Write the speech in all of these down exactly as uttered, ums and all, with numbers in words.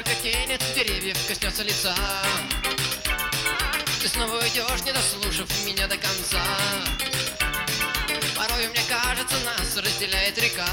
только тень от деревьев коснется лица. Ты снова уйдешь, не дослушав меня до конца. Порой мне кажется, нас разделяет река.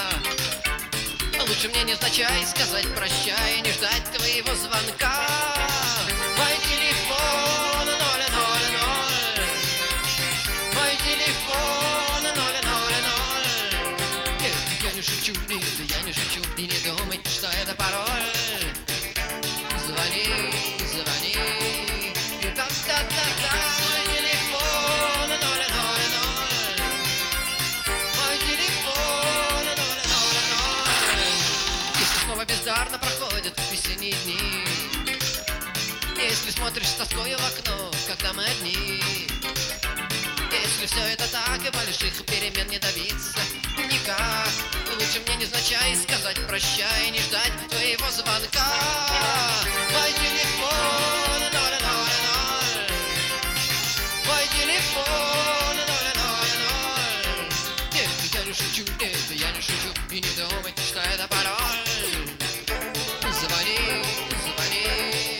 Лучше мне невзначай сказать прощай, не ждать твоего звонка. Мой телефон ноль ноль ноль. Мой телефон ноль ноль ноль. Нет, я не шучу, нет, я не шучу. И не думайте, что это пароль. Звони, звони. Да-да-да-да. Мой телефон ноль ноль ноль. Мой телефон ноль ноль ноль. Если снова бездарно проходят весенние дни, если смотришь с тоской в окно, когда мы одни, если все это так и больших перемен не добиться никак, лучше мне невзначай сказать прощай, не ждать твоего звонка. Мой телефон ноль ноль ноль. Мой телефон ноль ноль ноль. Нет, я не шучу, нет, я не шучу. И не думайте, что это пароль. Звони, звони.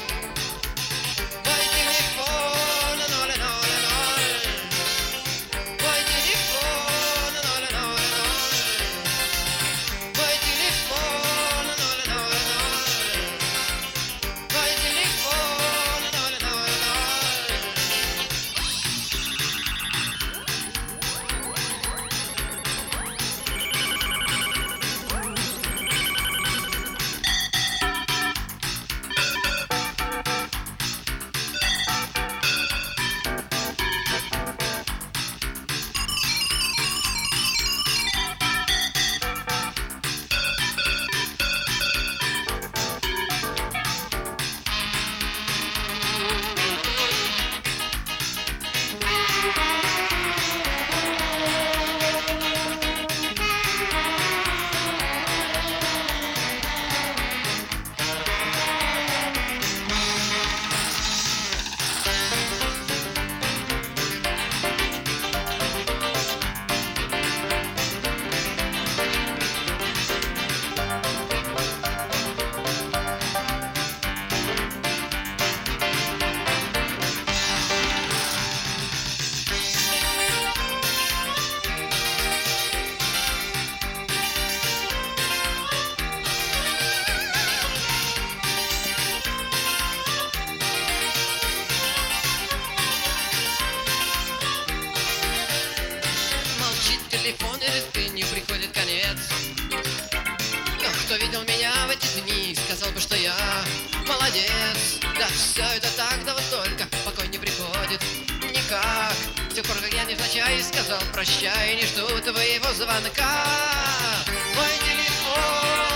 Мой телефон ноль ноль ноль. Мой телефон ноль ноль ноль. Мой телефон ноль ноль ноль. Мой телефон ноль ноль ноль. Молчит телефон, и ты не приходит конец. Но кто видел меня в эти дни, сказал бы, что я молодец. Да, все это так, да вот только покой не приходит никак. С тех пор, как я невзначай сказал прощай, не жду твоего звонка. Мой телефон